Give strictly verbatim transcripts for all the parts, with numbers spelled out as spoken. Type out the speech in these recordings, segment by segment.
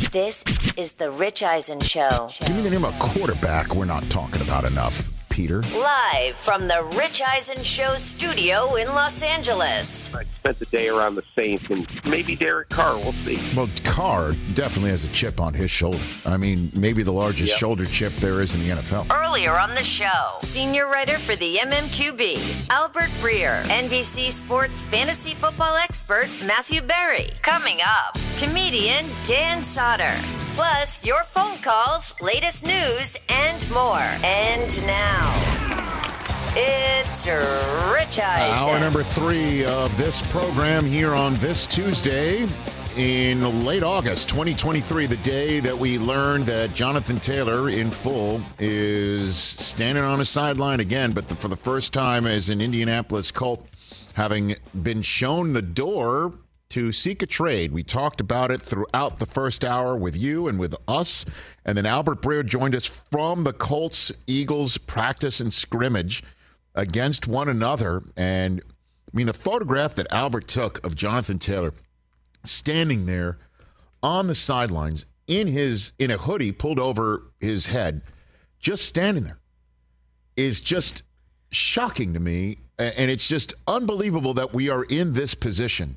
This is the Rich Eisen Show. Give me the name of a quarterback we're not talking about enough, Peter. Live from the Rich Eisen Show studio in Los Angeles. I spent the day around the Saints, and maybe Derek Carr, we'll see. Well, Carr definitely has a chip on his shoulder. I mean, maybe the largest Yep. shoulder chip there is in the N F L. Earlier on the show, senior writer for the M M Q B, Albert Breer, N B C Sports fantasy football expert Matthew Berry. Coming up, comedian Dan Sauter. Plus, your phone calls, latest news, and more. And now, it's Rich Eisen. Hour number three of this program here on this Tuesday in late August twenty twenty-three, the day that we learned that Jonathan Taylor in full is standing on a sideline again, but the, for the first time as an Indianapolis Colt, having been shown the door to seek a trade. We talked about it throughout the first hour with you and with us. And then Albert Breer joined us from the Colts-Eagles practice and scrimmage against one another. And, I mean, the photograph that Albert took of Jonathan Taylor standing there on the sidelines in his in a hoodie pulled over his head, just standing there, is just shocking to me. And it's just unbelievable that we are in this position.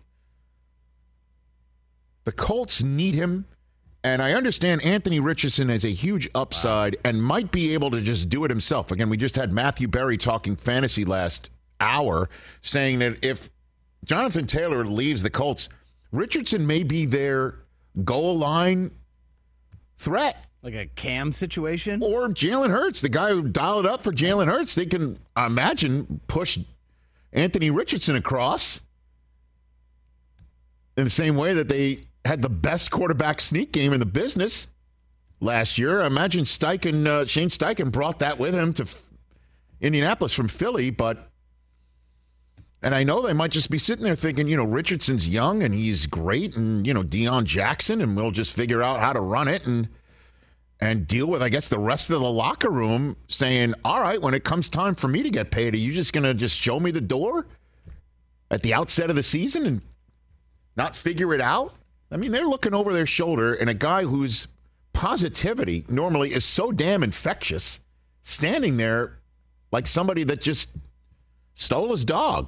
The Colts need him, and I understand Anthony Richardson has a huge upside and might be able to just do it himself. Again, we just had Matthew Berry talking fantasy last hour, saying that if Jonathan Taylor leaves the Colts, Richardson may be their goal line threat. Like a Cam situation? Or Jalen Hurts, the guy who dialed up for Jalen Hurts. They can, I imagine, push Anthony Richardson across in the same way that they had the best quarterback sneak game in the business last year. I imagine Steichen, uh, Shane Steichen brought that with him to F- Indianapolis from Philly, but and I know they might just be sitting there thinking, you know, Richardson's young and he's great, and, you know, Deion Jackson, and we'll just figure out how to run it and and deal with, I guess, the rest of the locker room saying, all right, when it comes time for me to get paid, are you just going to just show me the door at the outset of the season and not figure it out? I mean, they're looking over their shoulder, and a guy whose positivity normally is so damn infectious, standing there like somebody that just stole his dog.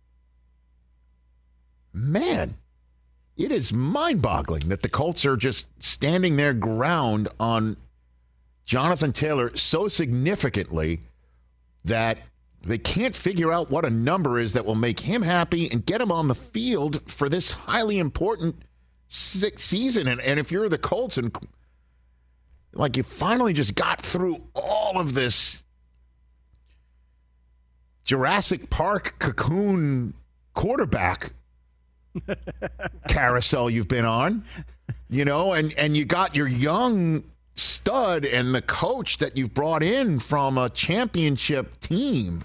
Man, it is mind-boggling that the Colts are just standing their ground on Jonathan Taylor so significantly that they can't figure out what a number is that will make him happy and get him on the field for this highly important sixth season. And, and if you're the Colts and like you finally just got through all of this Jurassic Park cocoon quarterback carousel you've been on, you know, and, and you got your young stud and the coach that you've brought in from a championship team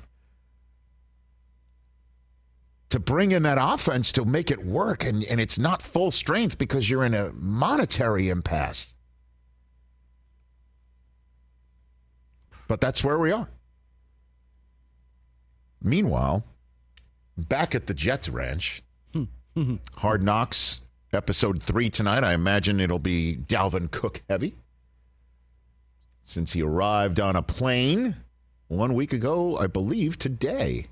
to bring in that offense to make it work, and, and it's not full strength because you're in a monetary impasse. But that's where we are. Meanwhile, back at the Jets ranch, Hard Knocks, episode three tonight. I imagine it'll be Dalvin Cook heavy, since he arrived on a plane one week ago, I believe today.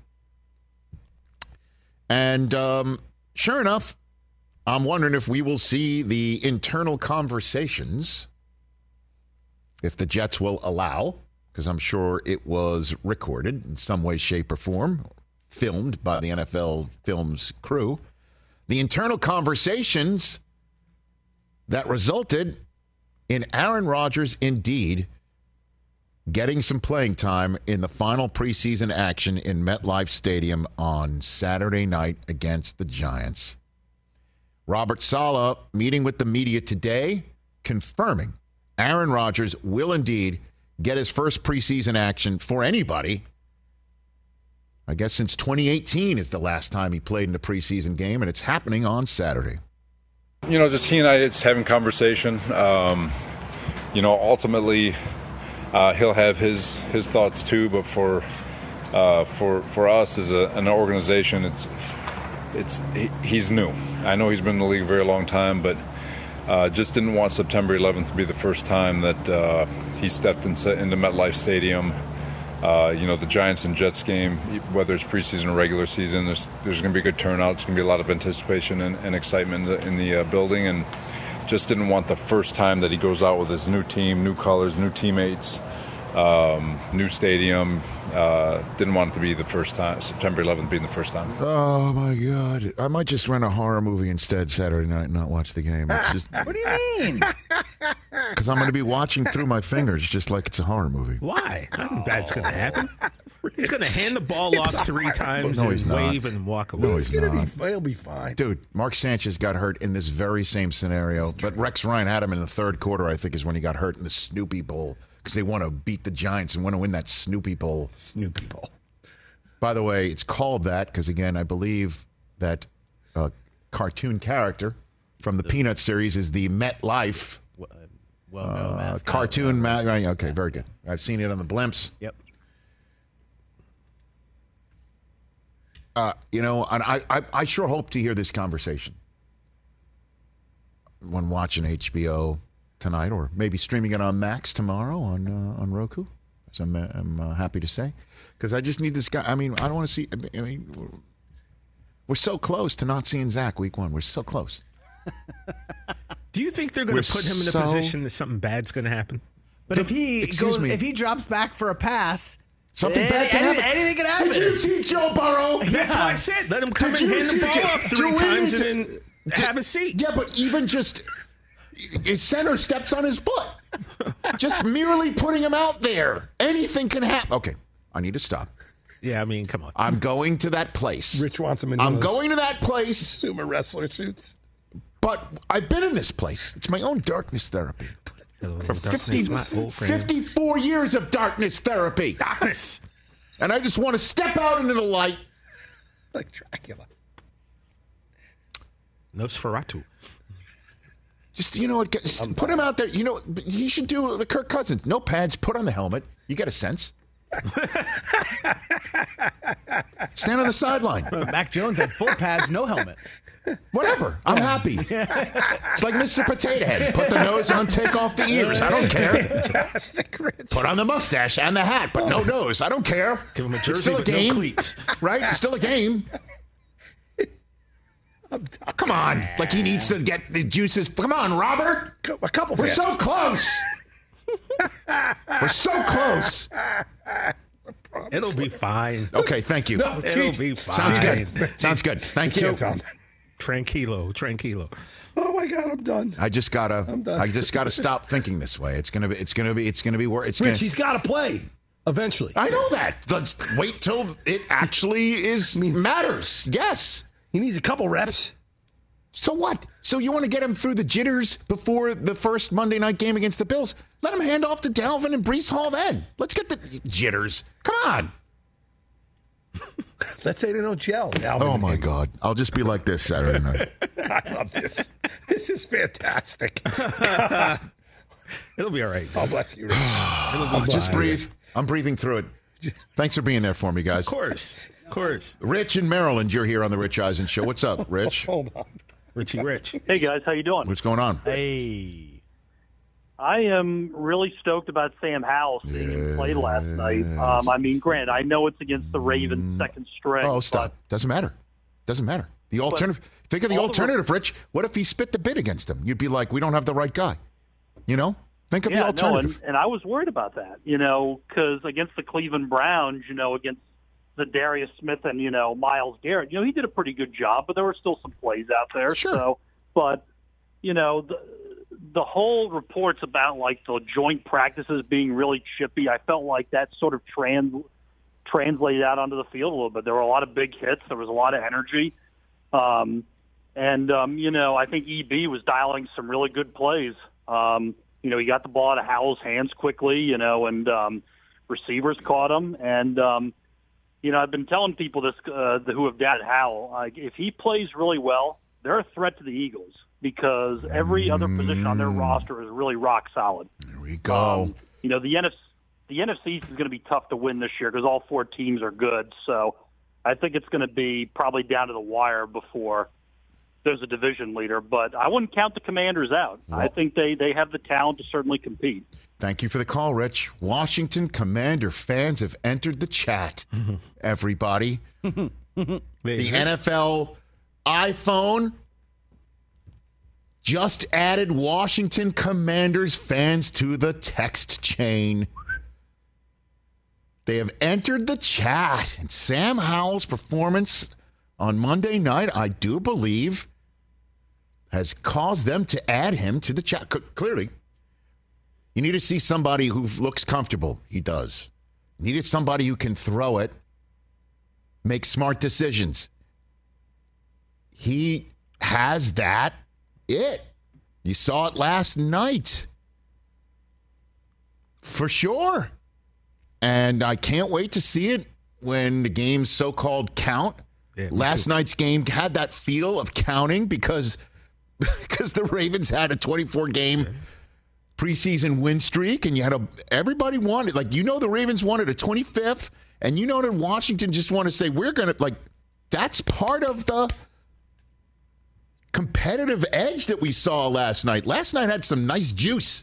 And um, sure enough, I'm wondering if we will see the internal conversations, if the Jets will allow, because I'm sure it was recorded in some way, shape, or form, filmed by the N F L Films crew. The internal conversations that resulted in Aaron Rodgers indeed getting some playing time in the final preseason action in MetLife Stadium on Saturday night against the Giants. Robert Saleh meeting with the media today, confirming Aaron Rodgers will indeed get his first preseason action for anybody. I guess since twenty eighteen is the last time he played in a preseason game, and it's happening on Saturday. You know, just he and I, it's having conversation. Um, you know, ultimately, uh, he'll have his his thoughts too. But for uh, for for us as a, an organization, it's it's he, he's new. I know he's been in the league a very long time, but uh, just didn't want September eleventh to be the first time that uh, he stepped into, into MetLife Stadium. Uh, you know, the Giants and Jets game, whether it's preseason or regular season, there's there's going to be a good turnout. It's going to be a lot of anticipation and, and excitement in the, in the uh, building, and just didn't want the first time that he goes out with his new team, new colors, new teammates, um, new stadium. Uh, didn't want it to be the first time, September eleventh being the first time. Oh, my God. I might just rent a horror movie instead Saturday night and not watch the game. It's just, What do you mean? because I'm going to be watching through my fingers just like it's a horror movie. Why? Nothing bad's going to happen. He's going to hand the ball off three times No, he's and not. wave and walk away. No, he's He's gonna not. be. He'll be fine. Dude, Mark Sanchez got hurt in this very same scenario, but Rex Ryan had him in the third quarter, I think, is when he got hurt in the Snoopy Bowl because they want to beat the Giants and want to win that Snoopy Bowl. Snoopy Bowl. By the way, it's called that because, again, I believe that uh, cartoon character from the Peanut series is the MetLife Well, no, uh, mascot. cartoon. Ma- right, okay, very good. I've seen it on the blimps. Yep. Uh, you know, and I, I, I sure hope to hear this conversation when watching H B O tonight, or maybe streaming it on Max tomorrow on uh, on Roku. As I'm, uh, I'm uh, happy to say, because I just need this guy. I mean, I don't want to see. I mean, we're, we're so close to not seeing Zach week one. We're so close. Do you think they're going We're to put him in a so- position that something bad's going to happen? But if he Excuse goes, me. if he drops back for a pass, Something any- bad can any- happen. anything can happen. Did you see Joe Burrow? That's Yeah. what I said. Let him come Did and you hand the see ball Joe- off three Joe times and Williams- then have a seat. Yeah, but even just his center steps on his foot. Just merely putting him out there. Anything can happen. Okay, I need to stop. Yeah, I mean, come on. I'm going to that place. Rich wants him in. I'm those going to that place, sumo wrestler suits. but I've been in this place. It's my own darkness therapy. For fifty, fifty-four years of darkness therapy. Darkness. And I just want to step out into the light. Like Dracula. Nosferatu. Just, you know what, just put him out there. You know, you should do the Kirk Cousins. No pads, put on the helmet. You get a sense. Stand on the sideline. Mac Jones had full pads, no helmet. Whatever. I'm happy. It's like Mister Potato Head. Put the nose on, take off the ears. I don't care. Fantastic, Rich. Put on the mustache and the hat, but no nose. I don't care. Give him a It's jersey still a with game, no cleats. right? It's still a game. Come on. Like he needs to get the juices. Come on, Robert. A couple. We're passes. so close. We're so close. It'll be fine. Okay, thank you. No, It'll T- be fine. Sounds good. Sounds good. Thank you. Can't tell him. Tranquilo, tranquilo. Oh my God, I'm done. I just gotta. I'm done. I just gotta stop thinking this way. It's gonna be. It's gonna be. It's gonna be. wor- It's gonna. Rich, he's got to play eventually. I know that. Let's wait till it actually is matters. Yes. He needs a couple reps. So what? So you want to get him through the jitters before the first Monday night game against the Bills? Let him hand off to Dalvin and Breece Hall then. Let's get the jitters. Come on. Let's say they don't gel. Alvin Oh and my him. God. I'll just be like this Saturday night. I love this. This is fantastic. It'll be all right. Oh, bless you, Rich. Oh, just breathe. I'm breathing through it. Thanks for being there for me, guys. Of course. Of course. Rich in Maryland, you're here on the Rich Eisen Show. What's up, Rich? Hold on. Richie Rich. Hey guys, how you doing? What's going on? Hey. I am really stoked about Sam Howell seeing him play last night. Um, I mean, granted, I know it's against the Ravens' second string. Oh, stop. Doesn't matter. Doesn't matter. The alternative. Think of the all the- alternative, Rich. What if he spit the bid against him? You'd be like, we don't have the right guy. You know? Think of But, the yeah, no, alternative. and, and I was worried about that, you know, because against the Cleveland Browns, you know, against the Darius Smith and, you know, Myles Garrett, you know, he did a pretty good job, but there were still some plays out there. Sure. So, but, you know, the, the whole reports about, like, the joint practices being really chippy, I felt like that sort of trans, translated out onto the field a little bit. There were a lot of big hits. There was a lot of energy. Um, and, um, you know, I think E B was dialing some really good plays. Um, you know, he got the ball out of Howell's hands quickly, you know, and um, receivers caught him. And, um, you know, I've been telling people this uh, who have doubted Howell, like, if he plays really well, they're a threat to the Eagles because every other position on their roster is really rock solid. There we go. Um, you know, the N F C, the N F C East is going to be tough to win this year because all four teams are good. So I think it's going to be probably down to the wire before there's a division leader. But I wouldn't count the Commanders out. Well, I think they, they have the talent to certainly compete. Thank you for the call, Rich. Washington Commander fans have entered the chat, everybody. The N F L iPhone just added Washington Commanders fans to the text chain. They have entered the chat. And Sam Howell's performance on Monday night, I do believe, has caused them to add him to the chat. C- clearly, you need to see somebody who looks comfortable. He does. You needed somebody who can throw it, make smart decisions. He has that. It. You saw it last night. For sure. And I can't wait to see it when the game's so-called count. Yeah, last too. night's game had that feel of counting because, because the Ravens had a twenty-four game preseason win streak, and you had a everybody wanted, like, you know, the Ravens wanted a twenty-fifth, and you know that Washington just want to say, we're going to, like, that's part of the competitive edge that we saw last night. Last night had some nice juice.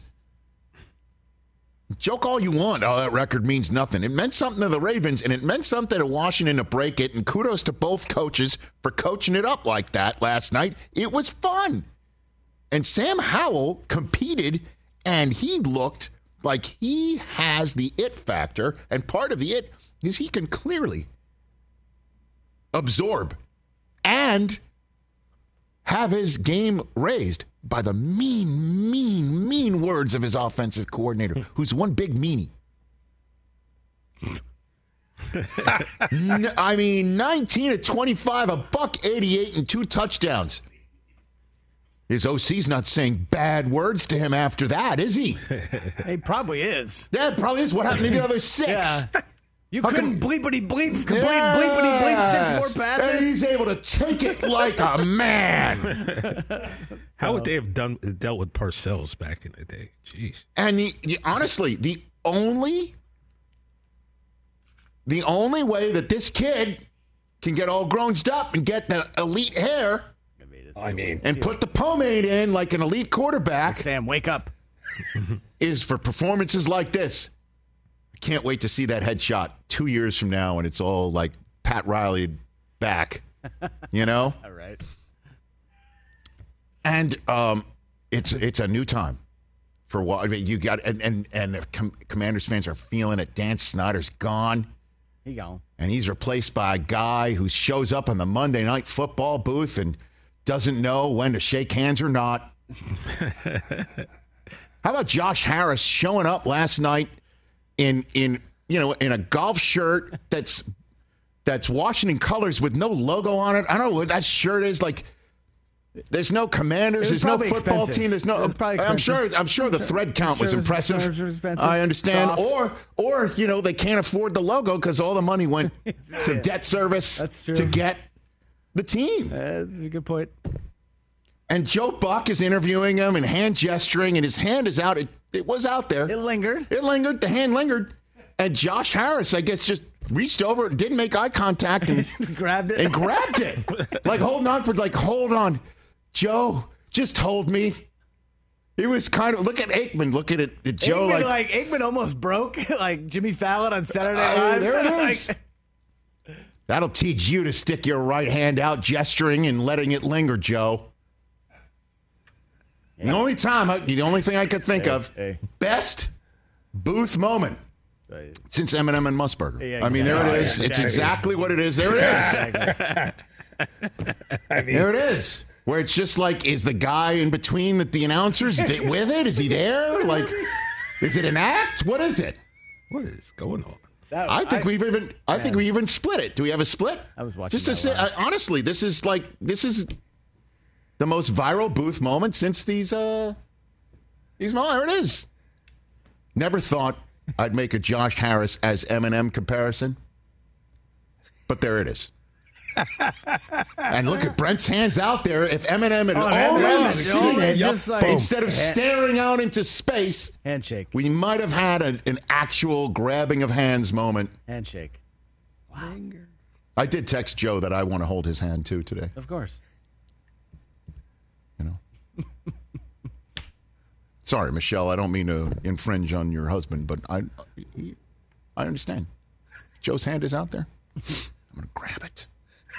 Joke all you want. Oh, that record means nothing. It meant something to the Ravens, and it meant something to Washington to break it, and kudos to both coaches for coaching it up like that last night. It was fun. And Sam Howell competed, and he looked like he has the it factor, and part of the it is he can clearly absorb and have his game raised by the mean, mean, mean words of his offensive coordinator, who's one big meanie. I mean, nineteen of twenty-five, a buck eighty-eight, and two touchdowns. His O C's not saying bad words to him after that, is he? He probably is. Yeah, it probably is. What happened to the other six? Yeah. You How couldn't come, bleepity bleep, complete yes, bleepity bleep six more passes. And he's able to take it like a man. How would they have done dealt with Parcells back in the day? Jeez. And the, the, honestly, the only the only way that this kid can get all grownced up and get the elite hair, I mean, and put the pomade in like an elite quarterback, Sam, wake up, is for performances like this. I can't wait to see that headshot two years from now, and it's all like Pat Riley back, you know? All right. And um, it's it's a new time for what I mean. You got and and and the Com- Commanders fans are feeling it. Dan Snyder's gone. He gone, and he's replaced by a guy who shows up in the Monday Night Football booth and doesn't know when to shake hands or not. How about Josh Harris showing up last night in in you know in a golf shirt that's that's Washington colors with no logo on it? I don't know what that shirt is like. There's no Commanders. There's no football expensive. team. There's no. I'm sure. I'm sure the thread count was impressive. I understand. Soft. Or, or you know, they can't afford the logo because all the money went to debt service. That's true. To get the team. That's a good point. And Joe Buck is interviewing him and hand gesturing, and his hand is out. It, it was out there. It lingered. It lingered. The hand lingered. And Josh Harris, I guess, just reached over, didn't make eye contact, and grabbed it. And grabbed it, like holding on for, like, hold on. Joe, just hold me. He was kind of, look at Aikman, look at it. At Joe, Aikman, like, like Aikman almost broke, like Jimmy Fallon on Saturday Night uh, Live. there it is. Like, that'll teach you to stick your right hand out, gesturing and letting it linger, Joe. Yeah. The only time, I, the only thing I could think hey, of, hey. best booth moment Right. since Eminem and Musburger. Yeah, I mean, there exactly. it is. Yeah, It's exactly. exactly what it is. There it is. I mean, There it is. Where it's just like, is the guy in between the, the announcers with it? Is he there? Like, is it an act? What is it? What is going on? That, I think I, we've even. I man. think we even split it. Do we have a split? I was watching Just to that say, live. I, honestly, this is like this is the most viral booth moment since these. uh These moments. There it is. Never thought I'd make a Josh Harris as Eminem comparison, but there it is. And look at Brent's hands out there. If Eminem had Oh, already Eminem, seen it, just like- instead of Hand- staring out into space, handshake. we might have had a, an actual grabbing of hands moment. Handshake. I did text Joe that I want to hold his hand too today. Of course. You know. Sorry, Michelle. I don't mean to infringe on your husband, but I, I understand. Joe's hand is out there. I'm going to grab it.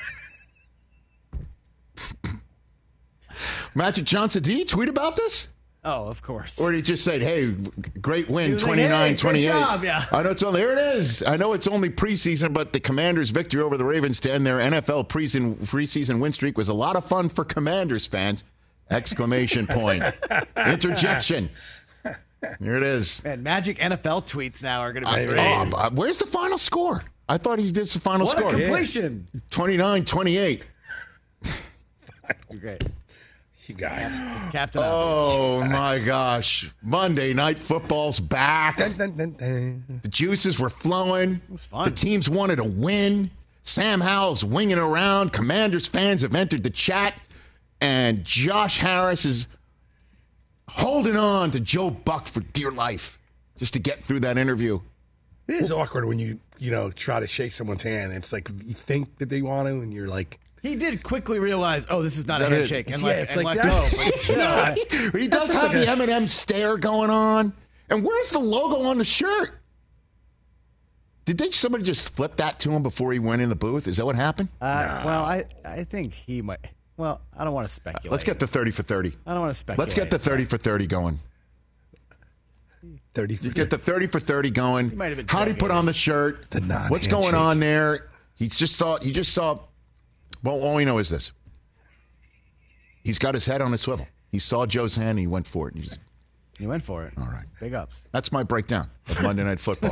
Magic Johnson, did he tweet about this? Oh, of course. Or did he just say, hey, great win, like, twenty-nine twenty-eight? Hey, great job, yeah. I know it's only, there it is. I know it's only preseason, but the Commanders' victory over the Ravens to end their N F L preseason, preseason win streak was a lot of fun for Commanders fans. Exclamation point. Interjection. Here it is. Man, Magic N F L tweets now are going to be I, great. Oh, where's the final score? I thought he did the final what score. What a completion. twenty-nine twenty-eight. You're great. You guys. He's Captain Oh, Obvious. my gosh. Monday Night Football's back. Dun, dun, dun, dun. The juices were flowing. It was fun. The teams wanted to win. Sam Howell's winging around. Commanders fans have entered the chat. And Josh Harris is holding on to Joe Buck for dear life just to get through that interview. It is awkward when you, you know, try to shake someone's hand. It's like you think that they want to, and you're like... He did quickly realize, oh, this is not a That handshake. is- And yeah, let, it's and like let that. go. But still, He does That's have like the a- Eminem stare going on. And where's the logo on the shirt? Did they somebody just flip that to him before he went in the booth? Is that what happened? uh, well, I, I think he might. Well, I don't want to speculate. Let's get the thirty for thirty. I don't want to speculate. Let's get the thirty for thirty going. thirty for Get the thirty for thirty going. might have been How'd he put on the shirt? The non-handshake. What's going on there? He just saw. He just saw. Well, all we know is this. He's got his head on a swivel. He saw Joe's hand and he went for it. And he's, He went for it. all right. Big ups. That's my breakdown of Monday Night Football.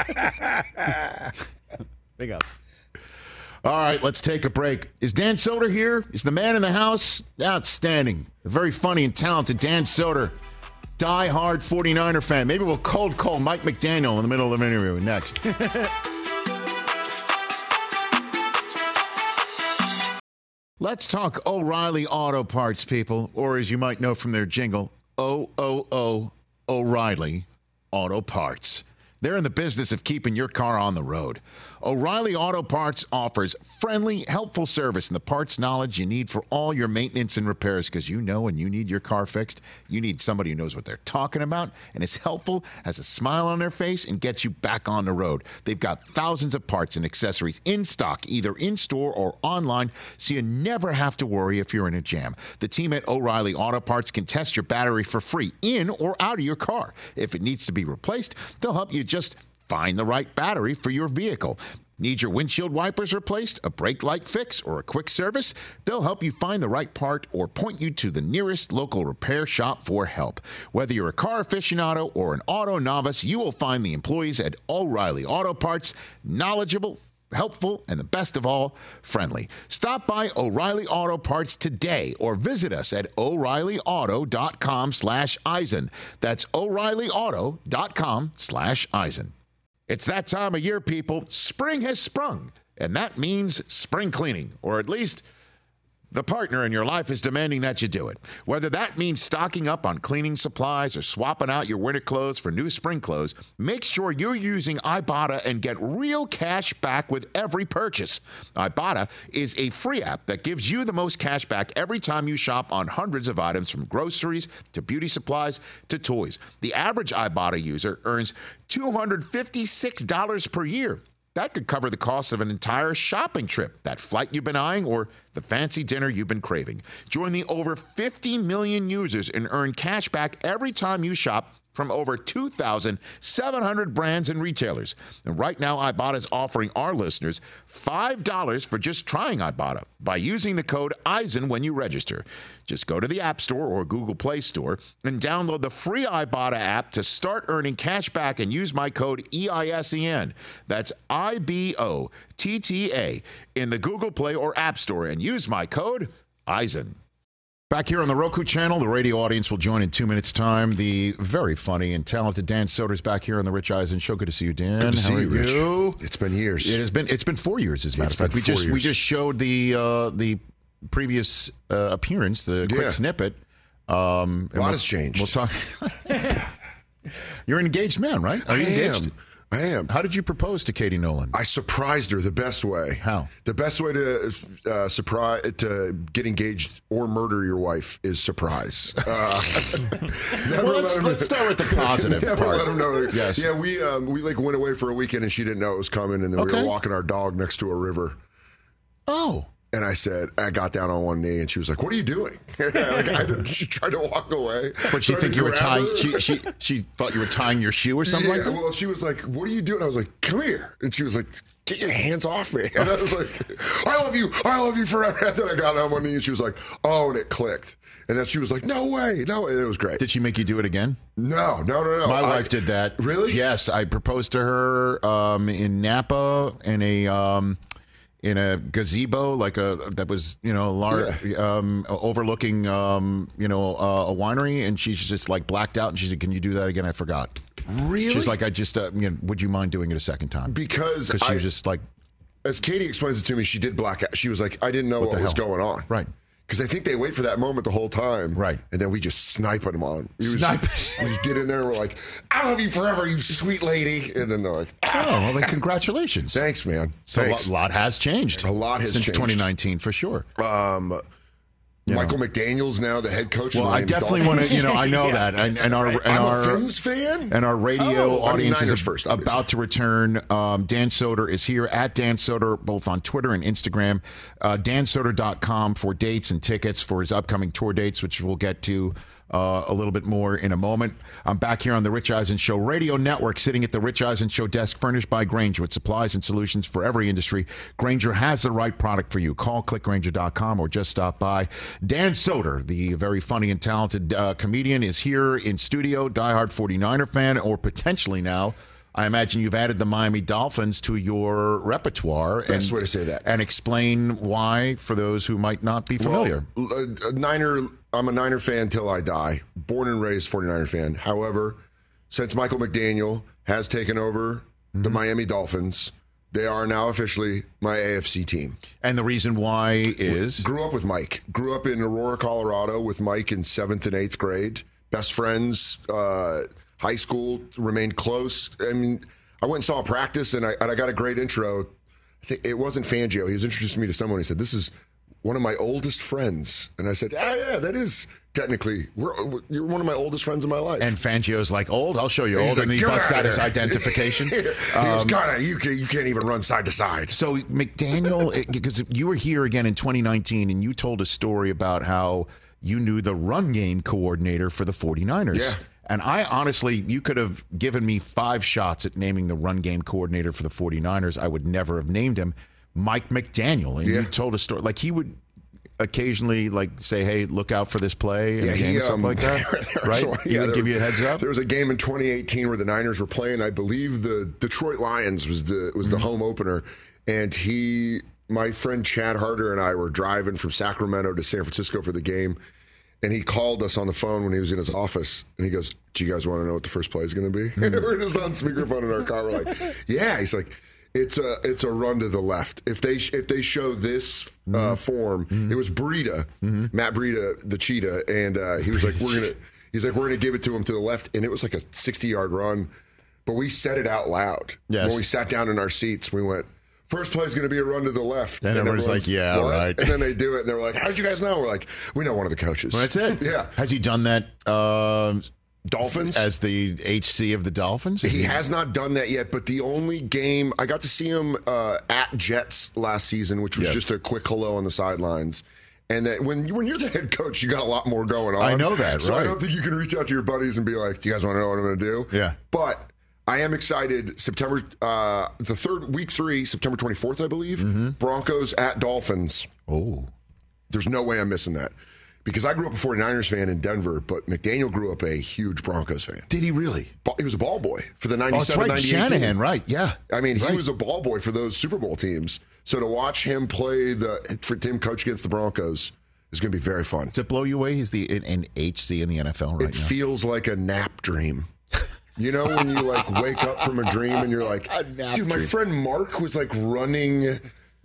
Big ups. All right, let's take a break. Is Dan Soder here? Is the man in the house? Outstanding. A very funny and talented Dan Soder, die-hard forty-niner fan. Maybe we'll cold call Mike McDaniel in the middle of an interview next. Let's talk O'Reilly Auto Parts, people, or as you might know from their jingle, O O O O'Reilly Auto Parts. They're in the business of keeping your car on the road. O'Reilly Auto Parts offers friendly, helpful service and the parts knowledge you need for all your maintenance and repairs, because you know when you need your car fixed, you need somebody who knows what they're talking about and is helpful, has a smile on their face, and gets you back on the road. They've got thousands of parts and accessories in stock, either in-store or online, so you never have to worry if you're in a jam. The team at O'Reilly Auto Parts can test your battery for free in or out of your car. If it needs to be replaced, they'll help you just find the right battery for your vehicle. Need your windshield wipers replaced, a brake light fix, or a quick service? They'll help you find the right part or point you to the nearest local repair shop for help. Whether you're a car aficionado or an auto novice, you will find the employees at O'Reilly Auto Parts knowledgeable, helpful, and the best of all, friendly. Stop by O'Reilly Auto Parts today or visit us at O'Reillyauto.com slash Eisen. That's O'Reillyauto.com slash Eisen. It's that time of year, people. Spring has sprung, and that means spring cleaning, or at least the partner in your life is demanding that you do it. Whether that means stocking up on cleaning supplies or swapping out your winter clothes for new spring clothes, make sure you're using Ibotta and get real cash back with every purchase. Ibotta is a free app that gives you the most cash back every time you shop on hundreds of items, from groceries to beauty supplies to toys. The average Ibotta user earns two hundred fifty-six dollars per year. That could cover the cost of an entire shopping trip, that flight you've been eyeing, or the fancy dinner you've been craving. Join the over fifty million users and earn cash back every time you shop from over two thousand seven hundred brands and retailers. And right now, Ibotta is offering our listeners five dollars for just trying Ibotta by using the code Eisen when you register. Just go to the App Store or Google Play Store and download the free Ibotta app to start earning cash back and use my code E I S E N. That's I B O T T A in the Google Play or App Store and use my code Eisen. Back here on the Roku channel, the radio audience will join in two minutes' time. The very funny and talented Dan Soder's back here on the Rich Eisen Show. Good to see you, Dan. Good to How see are you, Rich. you? It's been years. It has been. It's been four years, as a matter It's of fact. been We just four we years. just showed the uh, the previous uh, appearance, the quick Yeah. snippet. Um, and A lot we'll- has changed. We'll talk. You're an engaged man, right? Are you I engaged? am. I am. How did you propose to Katie Nolan? I surprised her the best way. How? The best way to uh, surprise to get engaged or murder your wife is surprise. Uh, well, let's, let's start with the positive never part. Let them know. Yes. Yeah, we um, we like went away for a weekend and she didn't know it was coming, and then Okay. we were walking our dog next to a river. Oh. And I said, I got down on one knee, and she was like, "What are you doing?" like, I did, she tried to walk away, but she so think you were grab tying. her. She she she thought you were tying your shoe or something yeah, like that. Well, she was like, "What are you doing?" I was like, "Come here," and she was like, "Get your hands off me!" And I was like, "I love you, I love you forever." And then I got on one knee, and she was like, "Oh," and it clicked. And then she was like, "No way, no!" And it was great. Did she make you do it again? No, no, no, no. My I, wife did that. Really? Yes, I proposed to her um, in Napa in a um, in a gazebo, like a that was you know large, Yeah. um, overlooking um, you know uh, a winery, and she's just like blacked out, and she said, "Can you do that again?" I forgot. Really? She's like, "I just uh, you know, would you mind doing it a second time?" Because she I- was just like, As Katie explains it to me, she did black out. She was like, "I didn't know what, the was hell?" going on." Right. Because I think they wait for that moment the whole time. Right. And then we just snipe them on. We was- Snipe. We just get in there and we're like, "I love you forever, you sweet lady." And then they're like, "Oh, well, then congratulations." Thanks, man. So a Thanks. lot, lot has changed. A lot has since changed. twenty nineteen, for sure. Um, You Michael know. McDaniel's now the head coach. Well, of the I Miami definitely want to. Dolphins. You know, I know that, and, and our and I'm our a Fins fan. and our radio Oh, I mean, audience Niners is first, obviously. about to return. Um, Dan Soder is here at Dan Soder, both on Twitter and Instagram. Uh, Dan Soder dot com for dates and tickets for his upcoming tour dates, which we'll get to uh, a little bit more in a moment. I'm back here on the Rich Eisen Show Radio Network, sitting at the Rich Eisen Show desk, furnished by Grainger, with supplies and solutions for every industry. Grainger has the right product for you. Call click grainger dot com or just stop by. Dan Soder, the very funny and talented uh, comedian, is here in studio, diehard forty-niner fan, or potentially now. I imagine you've added the Miami Dolphins to your repertoire. Best and, way to say that. And explain why for those who might not be familiar. Well, a, a Niner, I'm a Niner fan till I die. Born and raised forty-niner fan. However, since Michael McDaniel has taken over Mm-hmm. the Miami Dolphins, they are now officially my A F C team. And the reason why is? Grew up with Mike. Grew up in Aurora, Colorado with Mike in seventh and eighth grade. Best friends, uh, high school, remained close. I mean, I went and saw a practice, and I, and I got a great intro. I think it wasn't Fangio. He was introducing me to someone. He said, "This is one of my oldest friends." And I said, "Ah, yeah, that is technically, we're, we're, you're one of my oldest friends in my life." And Fangio's like, old? I'll show you He's old. like, and he "Get busts out out of his here." identification. he goes, "God, you, can, you can't even run side to side." So McDaniel, it- because you were here again in twenty nineteen, and you told a story about how you knew the run game coordinator for the forty-niners. Yeah. And I honestly, you could have given me five shots at naming the run game coordinator for the forty-niners. I would never have named him. Mike McDaniel. And Yeah. you told a story. Like he would occasionally like say, hey, look out for this play in Yeah, a game he, and stuff um, like that. there- there right? was- he yeah, would there- give you a heads up. There was a game in twenty eighteen where the Niners were playing. I believe the Detroit Lions was the was the Mm-hmm. home opener, and he, my friend Chad Harder, and I were driving from Sacramento to San Francisco for the game, and he called us on the phone when he was in his office, and he goes, "Do you guys want to know what the first play is going to be?" Mm-hmm. we're just on speakerphone in our car. We're like, "Yeah." He's like, "It's a it's a run to the left. If they if they show this uh, form, it was Breida, Matt Breida, the cheetah, and uh, he was like, we're gonna." He's like, we're going to give it to him to the left, and it was like a sixty-yard run. But we said it out loud. Yes. When we sat down in our seats, we went, first play is going to be a run to the left. And everyone's like, yeah, "What?" right. And then they do it, and they're like, how did you guys know? We're like, we know one of the coaches. Well, that's it. Yeah. Has he done that um, Dolphins? as the H C of the Dolphins? He has not done that yet, but the only game I got to see him uh, at Jets last season, which was Yeah. just a quick hello on the sidelines. And that when you, when you're the head coach, you got a lot more going on. I know that, so right. I don't think you can reach out to your buddies and be like, "Do you guys want to know what I'm going to do?" Yeah. But I am excited. September, uh, the third week three, September twenty-fourth, I believe. Mm-hmm. Broncos at Dolphins. Oh. There's no way I'm missing that. Because I grew up a forty-niners fan in Denver, but McDaniel grew up a huge Broncos fan. Did he really? Ba- He was a ball boy for the Oh, that's ninety-seven right. ninety-eight Shanahan, team. right. Yeah. I mean, he Right. was a ball boy for those Super Bowl teams. So to watch him play the for him coach against the Broncos is going to be very fun. Does it blow you away? He's the an, an H C in the N F L right It now. feels like a nap dream. You know, when you like wake up from a dream and you're like, A nap dude, my dream. friend Mark was like running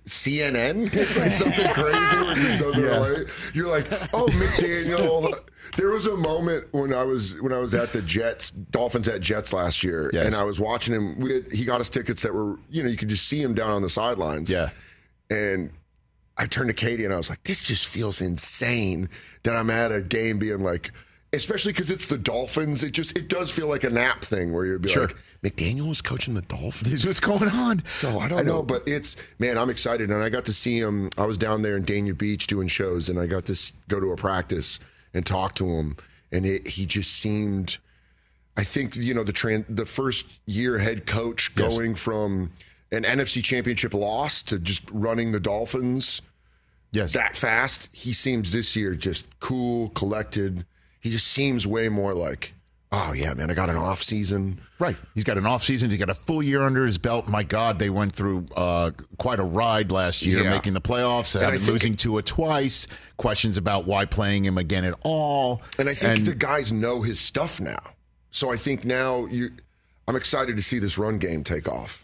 C N N. It's like something crazy when he does it L A. You're like, oh, McDaniel. There was a moment when I was when I was at the Jets, Dolphins at Jets last year, yes. and I was watching him. We had, he got us tickets that were, you know, you could just see him down on the sidelines. Yeah. And I turned to Katie and I was like, this just feels insane that I'm at a game being like, especially because it's the Dolphins. It just it does feel like a nap thing where you'd be sure. like, McDaniel was coaching the Dolphins. What's going on? So I don't I know. know, but it's man, I'm excited, and I got to see him. I was down there in Dania Beach doing shows, and I got to go to a practice and talk to him, and it, he just seemed. I think you know the tran- the first year head coach yes. going from an N F C Championship loss to just running the Dolphins. Yes, that fast. He seems this year just cool, collected. He just seems way more like, oh, yeah, man, I got an off season. Right. He's got an off season. He's got a full year under his belt. My God, they went through uh, quite a ride last year, yeah. making the playoffs, and losing Tua twice, questions about why playing him again at all. And I think and, the guys know his stuff now. So I think now you, I'm excited to see this run game take off.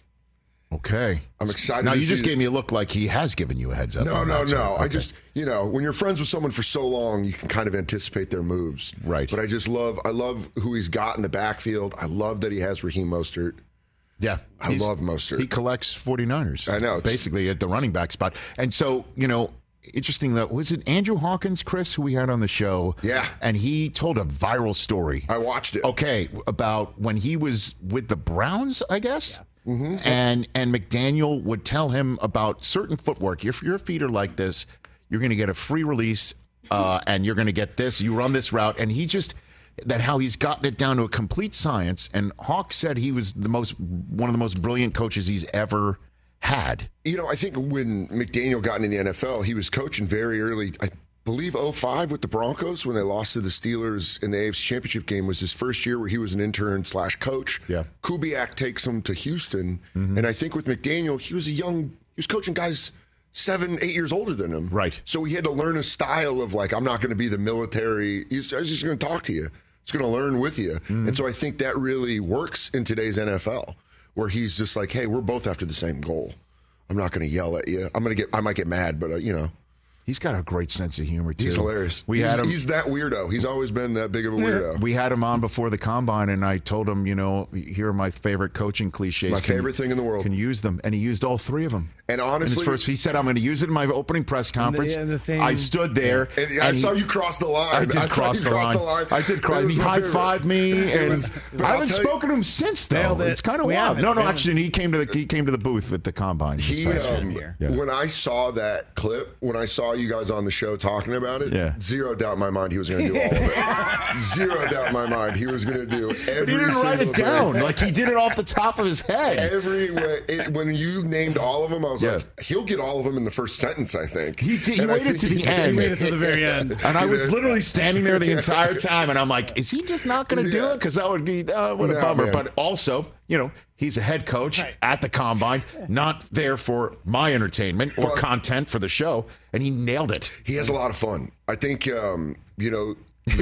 Okay. I'm excited. Now, to you see just the, gave me a look like he has given you a heads up. No, no, that, no. okay. I just, you know, when you're friends with someone for so long, you can kind of anticipate their moves. Right. But I just love, I love who he's got in the backfield. I love that he has Raheem Mostert. Yeah. I love Mostert. He collects 49ers. I know. Basically at the running back spot. And so, you know, interesting that, was it Andrew Hawkins, Chris, who we had on the show? Yeah. And he told a viral story. I watched it. Okay. About when he was with the Browns, I guess? Yeah. Mm-hmm. And and McDaniel would tell him about certain footwork. If your feet are like this, you're going to get a free release, uh, and you're going to get this. You run this route, and he just that how he's gotten it down to a complete science. And Hawk said he was the most one of the most brilliant coaches he's ever had. You know, I think when McDaniel got into the N F L, he was coaching very early. I believe oh five with the Broncos when they lost to the Steelers in the A F C Championship game was his first year where he was an intern slash coach. Yeah. Kubiak takes him to Houston. Mm-hmm. And I think with McDaniel, he was a young, he was coaching guys seven, eight years older than him. Right. So he had to learn a style of like, I'm not going to be the military. He's, I'm just going to talk to you. He's going to learn with you. Mm-hmm. And so I think that really works in today's N F L where he's just like, hey, we're both after the same goal. I'm not going to yell at you. I'm going to get, I might get mad, but uh, you know. He's got a great sense of humor, too. He's hilarious. We he's, had him, he's that weirdo. He's always been that big of a weirdo. We had him on before the Combine, and I told him, you know, here are my favorite coaching cliches. My can, favorite thing in the world. Can use them. And he used all three of them. And honestly, in his first, he said, I'm going to use it in my opening press conference. In the, in the same, I stood there. Yeah. And, and I saw you cross the line. I did I cross, the, line. the line. I did cross. He high-fived me. And was, I haven't spoken to him since, though. It. It's kind of wild. No, no, actually, he came to the he came to the booth at the Combine. He, um, yeah. When I saw that clip, when I saw you guys on the show talking about it, yeah. zero doubt in my mind he was going to do all of it. Zero doubt in my mind he was going to do every But he didn't write it down. Thing. Like, he did it off the top of his head. Every way. It, when you named all of them, I was yeah. like, he'll get all of them in the first sentence, I think. He, did, he waited to the end. He waited to the very end. And I was literally standing there the entire time, and I'm like, is he just not going to do yeah. it? Because that would be, uh, what a no, bummer. Man. But also, you know, he's a head coach right. at the Combine, not there for my entertainment or but, content for the show, and he nailed it. He has a lot of fun. I think, um, you know,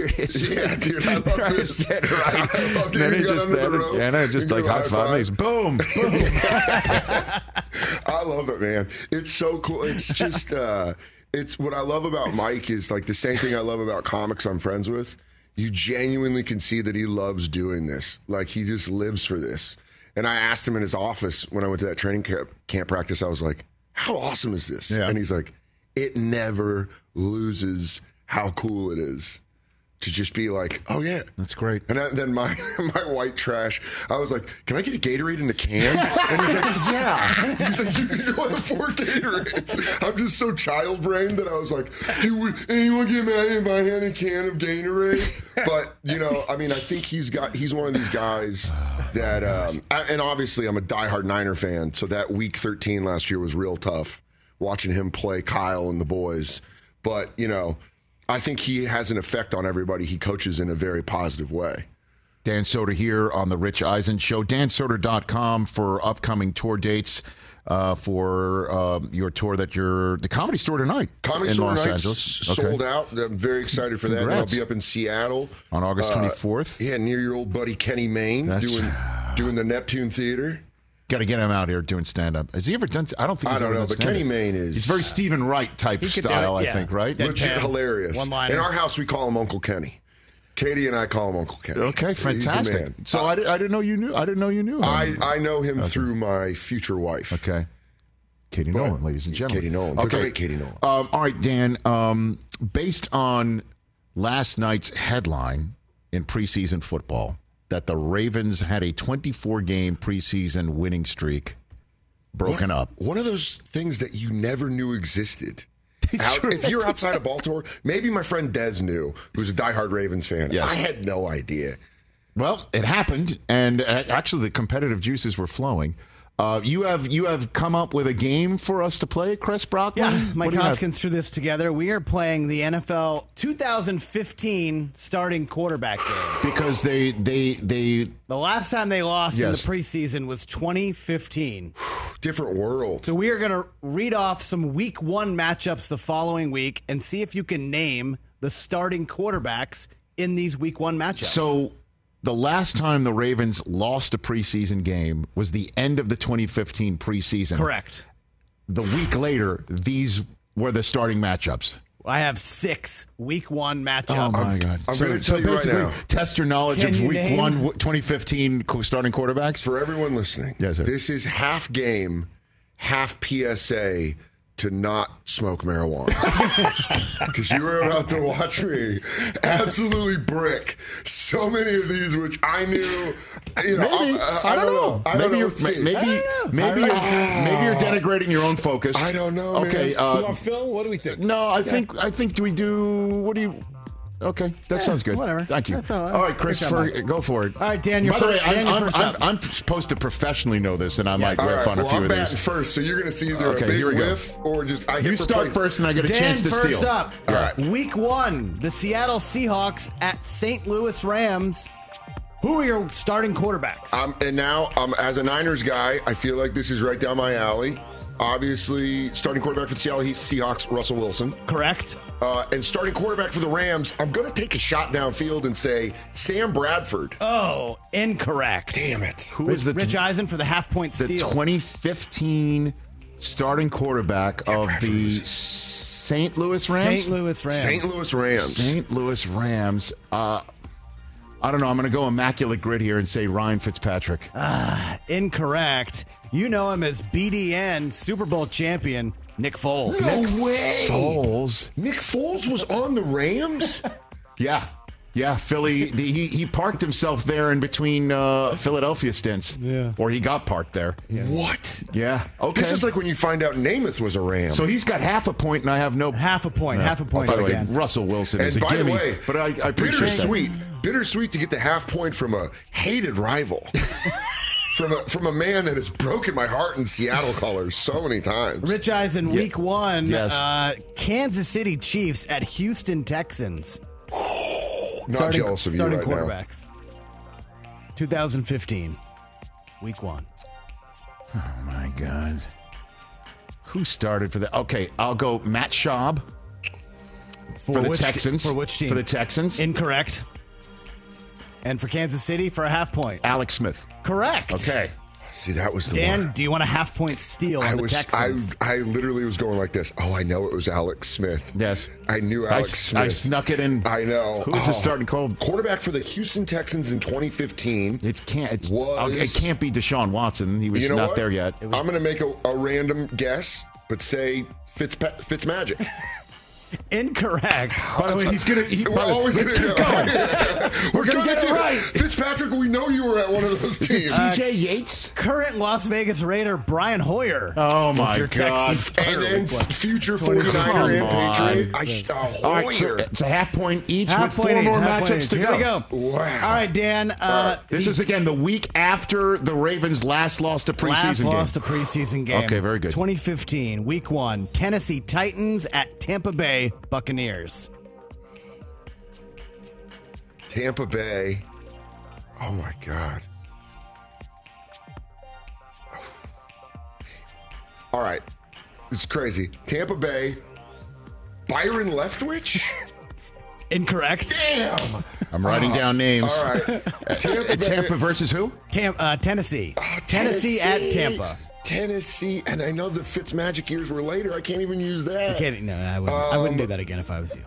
yeah, dude, I love this. Said it right. I love then he just, then, and I just like high five. Boom, boom. I love it, man. It's so cool. It's just, uh, it's what I love about Mike is like the same thing I love about comics I'm friends with. You genuinely can see that he loves doing this. Like he just lives for this. And I asked him in his office when I went to that training camp, camp practice, I was like, how awesome is this? Yeah. And he's like, it never loses how cool it is. To just be like, oh yeah, that's great. And I, then my my white trash, I was like, can I get a Gatorade in the can? And he's like, yeah. He's like, you can go have four Gatorades. I'm just so child brained that I was like, do anyone get mad if I had a can of Gatorade? But you know, I mean, I think he's got he's one of these guys that, um, and obviously I'm a diehard Niner fan, so that week thirteen last year was real tough watching him play Kyle and the boys. But you know. I think he has an effect on everybody he coaches in a very positive way. Dan Soder here on the Rich Eisen Show. Dan Soder dot com for upcoming tour dates uh, for uh, your tour that you're the Comedy Store tonight. Comedy in Store Los tonight Angeles. Sold okay. out. I'm very excited for that. And I'll be up in Seattle on August twenty-fourth. Uh, yeah, near your old buddy Kenny Mayne, That's... doing doing the Neptune Theater. Got to get him out here doing stand-up. Has he ever done? I don't think. He's I don't ever know, done but Kenny stand-up. Mayne is. He's very Stephen Wright type He could do style, it, I yeah. think, right? Deadpan. Legit hilarious. One-liners. In our house, we call him Uncle Kenny. Katie and I call him Uncle Kenny. Okay, He's the fantastic. man. So I, did, I didn't know you knew. I didn't know you knew him. I, I know him through my future wife. Okay. Katie But- Nolan, ladies and gentlemen. Katie Nolan. The great Katie Nolan. Um, all right, Dan. Um, based on last night's headline in preseason football that the Ravens had a twenty-four game preseason winning streak broken One- up. One of those things that you never knew existed. It's Out- true. if you're outside of Baltimore, maybe my friend Des knew, who's a diehard Ravens fan. Yes. I had no idea. Well, it happened, and uh, actually the competitive juices were flowing. Uh, you have you have come up with a game for us to play, Chris Brockman? Yeah, Mike What do you have? Hoskins threw this together. We are playing the N F L two thousand fifteen starting quarterback game. Because they they they The last time they lost in the Yes. preseason was twenty fifteen. Different world. So we are going to read off some week one matchups the following week and see if you can name the starting quarterbacks in these week one matchups. So the last time the Ravens lost a preseason game was the end of the twenty fifteen preseason. correct. The week later, these were the starting matchups. I have six week one matchups. Oh, my God. I'm so, gonna so tell you right basically, now. test your knowledge Can of you week name- one, w- twenty fifteen co- starting quarterbacks. For everyone listening, Yes, sir. this is half game, half P S A to not smoke marijuana. Because you were about to watch me absolutely brick so many of these, which I knew. You know, Maybe. I, I, don't know. I don't maybe know. you're Let's see. maybe maybe you're, maybe you're denigrating your own focus. I don't know, Okay. man. Uh, You want Phil? What do we think? no, I think I think do we do what do you? Okay, that sounds good. whatever. Thank you. That's all right. All right, Chris, Good job, for, go for it. All right, Dan, you're By the fir- way, Dan, I'm, you're I'm, first I'm, up. I'm supposed to professionally know this, and I might All riff right, on a well, few I'm of batting these. first, so you're going to see either Okay, a big here we go. whiff or just I You get for start play- first, and I get a Dan, chance to first steal. up. All right. Week one, the Seattle Seahawks at Saint Louis Rams. Who are your starting quarterbacks? Um, and now, um, as a Niners guy, I feel like this is right down my alley. Obviously, starting quarterback for the Seattle Seahawks, Russell Wilson. Correct. Uh, and starting quarterback for the Rams, I'm going to take a shot downfield and say Sam Bradford. Oh, incorrect. Damn it. Who Rich, is the Rich Eisen for the half point the steal. twenty fifteen starting quarterback of Bradford the was- Saint Louis Rams? Saint Louis Rams. Saint Louis Rams. Saint Louis Rams. Uh, I don't know. I'm going to go immaculate grid here and say Ryan Fitzpatrick. Incorrect. You know him as B D N Super Bowl champion Nick Foles. No way. Foles. Nick Foles was on the Rams? Yeah. Yeah, Philly. the- he, he parked himself there in between uh, Philadelphia stints. Yeah. Or he got parked there. Yeah. What? Okay. This is like when you find out Namath was a Ram. so he's got half a point, and I have no. Half a point. Half a point. By the way, Dan. Russell Wilson is and a by gimme. the way, but I, I appreciate that. bittersweet, bittersweet to get the half point from a hated rival. From a, from a man that has broken my heart in Seattle colors so many times. Rich Eisen, week one. Yes. Uh, Kansas City Chiefs at Houston Texans. Not Starting- jealous of you starting right now. quarterbacks. twenty fifteen, week one. Oh, my God. Who started for that? Okay, I'll go Matt Schaub for, the which te- Texans. for which team? For the Texans. Incorrect. And for Kansas City for a half point. Alex Smith. Correct. Okay. See, that was the Dan, one. do you want a half point steal on I the was, I, Texans? I literally was going like this. Oh, I know it was Alex Smith. Yes. I knew I, Alex s- Smith. I snuck it in. I know. Who was the Oh. starting cold? Quarterback for the Houston Texans in twenty fifteen. It can't. It's, Was- it can't be Deshaun Watson. He was You know not what? there yet. I'm going to make a, a random guess, but say Fitz Fitzmagic. Incorrect. By the way, he's gonna. He, We're by the- always let's going keep to going. We're gonna gonna get it do right. Fitzpatrick, we know you were at one of those teams. T J Yates. Current Las Vegas Raider Brian Hoyer. Oh, was my your God. Texans starter and then week one. future Come forty-niner and on. Patriot. I, sh- uh, All right, so Hoyer. it's a half point each Half with point four each, more half point matchups each. to Here go. we go. Wow. All right, Dan. Uh, This the is again the week after the Ravens last lost a preseason last game. lost a preseason game. Okay, very good. twenty fifteen, week one. Tennessee Titans at Tampa Bay Buccaneers. Tampa Bay. Oh my God. All right. This is crazy. Tampa Bay. Byron Leftwich? Incorrect. Damn. I'm writing down names. All right. Tampa, Uh, Tampa versus who? Tam- uh, Tennessee. Oh, Tennessee. Tennessee at Tampa. Tennessee, and I know the Fitzmagic years were later. I can't even use that. You can't, no, I wouldn't, Um, I wouldn't do that again if I was you.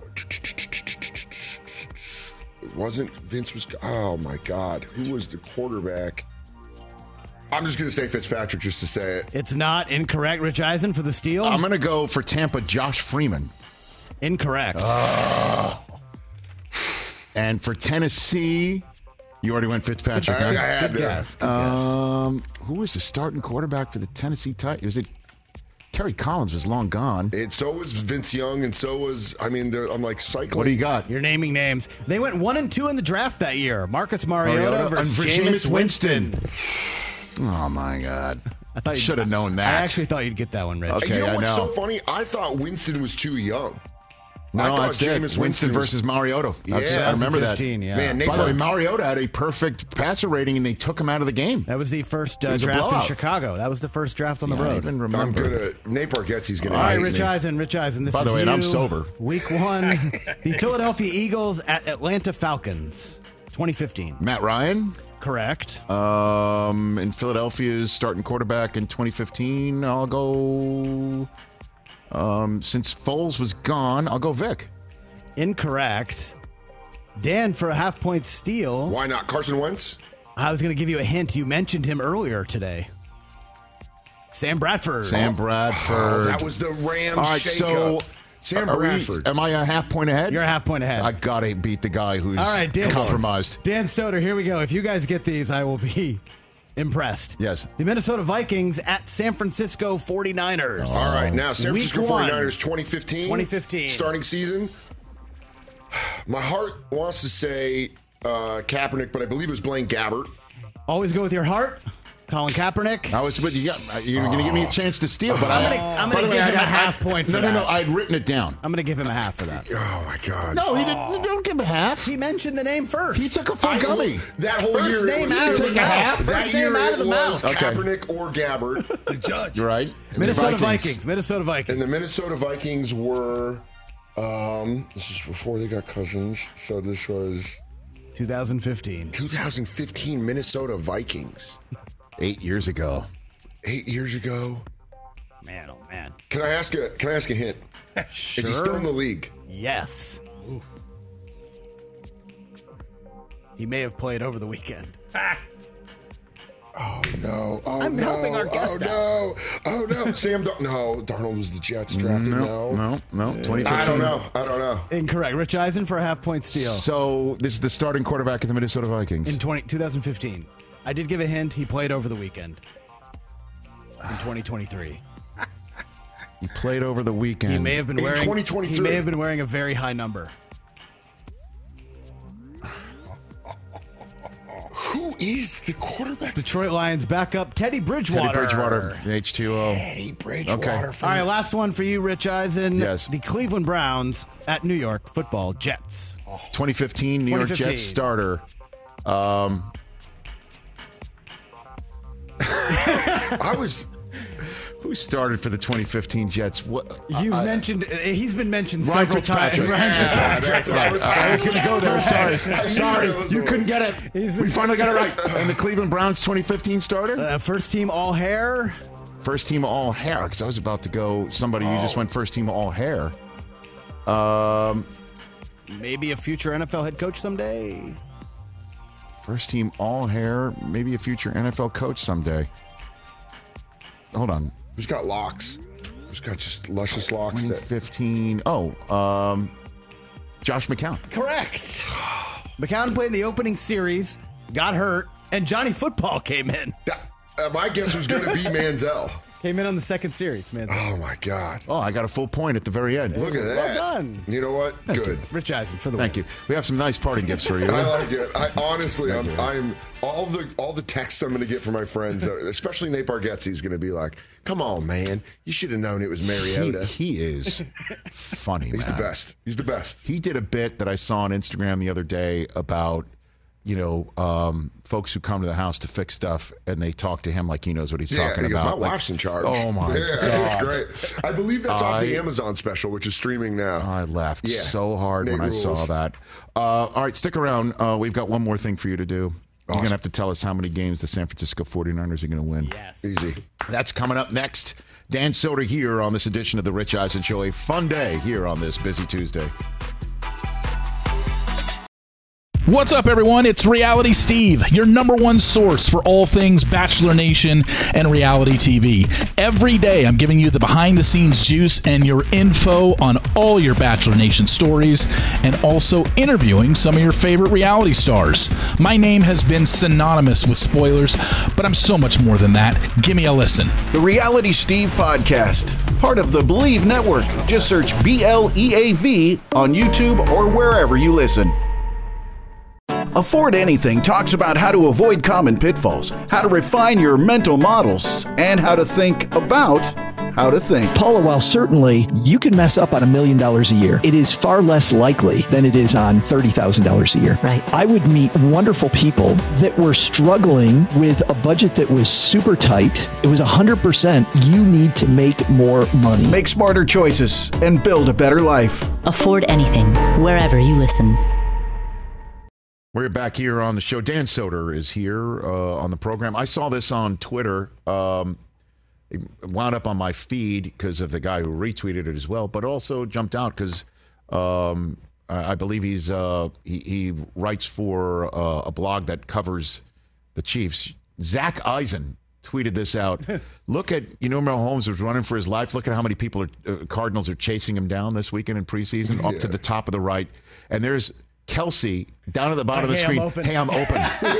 It wasn't Vince was. Oh my God, who was the quarterback? I'm just going to say Fitzpatrick just to say it. It's not incorrect. Rich Eisen for the steal. I'm going to go for Tampa, Josh Freeman. Incorrect. And for Tennessee, you already went Fitzpatrick. I, huh? I had Good to. guess. Good Um, who was the starting quarterback for the Tennessee Titans? Was it Terry Collins? Was long gone. And so was Vince Young, and so was I mean, they're- I'm like cycling. What do you got? guess. You're naming names. They went one and two in the draft that year. Marcus Mariota, Mariota versus and Jameis Jameis Winston. Winston. Oh my God! I thought you should have known that. I actually thought you'd get that one, Rich. Okay. You know I what's know. so funny? I thought Winston was too young. No, I thought that's it. Jameis Winston, Winston was- versus Mariota. That's, Yeah. I remember that. fifteen, yeah. Man, Nate By the way, Park- Mariota had a perfect passer rating, and they took him out of the game. That was the first It uh, was a draft in blowout. Chicago. That was the first draft on the Yeah, I road. even I'm remember. gonna Nate Bargatze's gonna. All right, hate Rich me. Eisen, Rich Eisen. This By is the way, and I'm you. sober. Week one, the Philadelphia Eagles at Atlanta Falcons, twenty fifteen. Matt Ryan. Correct. Um, in Philadelphia's starting quarterback in twenty fifteen, I'll go. Um, since Foles was gone, I'll go Vic. Incorrect. Dan for a half point steal. Why not Carson Wentz? I was going to give you a hint. You mentioned him earlier today. Sam Bradford. Sam Oh, Bradford. that was the Rams. All right, shakeup. so Sam are we- Bradford. am I a half point ahead? You're a half point ahead. I gotta beat the guy who's All right, Dan. compromised. Dan Soder, here we go. If you guys get these, I will be impressed. Yes. The Minnesota Vikings at San Francisco forty-niners. All right, now San Week Francisco one. forty-niners twenty fifteen. twenty fifteen. Starting season. My heart wants to say uh, Kaepernick, but I believe it was Blaine Gabbert. Always go with your heart. Colin Kaepernick. I was, but you got, you're going to give me a chance to steal. But I'm I- gonna- I'm by gonna the way, give him I- a half I- point for No, no, no. that. I'd written it down. I'm going to give him a half for that. Oh my God! No, he didn't. Don't give him a half. He mentioned the name first. He took a full I- gummy. That whole First year, it name was, out it of the was- mouth. That First year name out of it the was mouth. Okay. Kaepernick or Gabbert. The judge. You're right. Minnesota The Vikings. Minnesota Vikings. And the Minnesota Vikings were. Um, this is before they got Cousins, so this was twenty fifteen. twenty fifteen Minnesota Vikings. Eight years ago. Eight years ago. Man, oh man. Can I ask a Can I ask a hint? Sure. Is he still in the league? Yes. He may have played over the weekend. Oh no! Oh I'm no. helping our guest Oh no! Oh no! Sam, Dar- no, Darnold was the Jets drafted. No, No, no. twenty fifteen. I don't know. I don't know. Incorrect. Rich Eisen for a half point steal. So this is the starting quarterback of the Minnesota Vikings. In twenty, twenty fifteen. I did give a hint. He played over the weekend. In twenty twenty-three. He played over the weekend. He may have been In wearing twenty twenty-three. He may have been wearing a very high number. Who is the quarterback? Detroit Lions backup Teddy Bridgewater. Teddy Bridgewater, H two O. Teddy Bridgewater. Okay. For All right, last one for you, Rich Eisen. Yes. The Cleveland Browns at New York Football Jets. twenty fifteen New York twenty fifteen. Jets starter. Um, I was. who started for the twenty fifteen Jets? What? You've mentioned uh, he's been mentioned Ryan several times. Fitzpatrick. Ryan Yeah, Fitzpatrick. that's what I was. I was going to go there. Sorry. I knew Sorry. that was You the couldn't one. get it. We finally got it right. And the Cleveland Browns twenty fifteen starter? Uh, first team all hair. First team all hair. Because I was about to go somebody who Oh. just went first team all hair. Um, Maybe a future N F L head coach someday. First team all hair. Maybe a future N F L coach someday. Hold on. Who's got locks? Who's got just luscious locks? twenty That fifteen. Oh, um, Josh McCown. Correct. McCown played in the opening series, got hurt, and Johnny Football came in. That- uh, my guess was going to be Manziel. Came in on the second series, man. Oh my God! Oh, I got a full point at the very end. Look at that. Well done. You know what? Good. Rich Eisen for the Thank win. you. We have some nice parting gifts for you. I like it. I honestly, I'm, Thank you. I'm all the all the texts I'm going to get from my friends, uh, especially Nate Bargatze, is going to be like, "Come on, man, you should have known it was He, Mariota." he is funny. He's man. the best. He's the best. He did a bit that I saw on Instagram the other day about you know, um, folks who come to the house to fix stuff, and they talk to him like he knows what he's yeah, talking he goes, about. my like, wife's in charge. Oh my yeah, god, it's great. I believe that's I, off the Amazon special, which is streaming now. I laughed yeah. so hard Nate when rules. I saw that. Uh, all right, stick around. Uh, we've got one more thing for you to do. Awesome. You're going to have to tell us how many games the San Francisco forty-niners are going to win. Yes. Easy. That's coming up next. Dan Soder here on this edition of the Rich Eisen Show. A fun day here on this busy Tuesday. What's up, everyone? It's Reality Steve, your number one source for all things Bachelor Nation and reality T V. Every day, I'm giving you the behind-the-scenes juice and your info on all your Bachelor Nation stories, and also interviewing some of your favorite reality stars. My name has been synonymous with spoilers, but I'm so much more than that. Give me a listen. The Reality Steve Podcast, part of the Believe Network. Just search B L E A V on YouTube or wherever you listen. Afford Anything talks about how to avoid common pitfalls, how to refine your mental models, and how to think about how to think. Paula, while certainly you can mess up on a million dollars a year, it is far less likely than it is on thirty thousand dollars a year. Right. I would meet wonderful people that were struggling with a budget that was super tight. It was one hundred percent you need to make more money. Make smarter choices and build a better life. Afford Anything, wherever you listen. We're back here on the show. Dan Soder is here uh, on the program. I saw this on Twitter. Um, it wound up on my feed because of the guy who retweeted it as well, but also jumped out because um, I believe he's uh, he, he writes for uh, a blog that covers the Chiefs. Zach Eisen tweeted this out. Look at, you know, Mahomes was running for his life. Look at how many people are, uh, Cardinals are chasing him down this weekend in preseason, up yeah. to the top of the right. And there's Kelsey down at the bottom Hey, of the I'm screen. open. Hey, I'm open.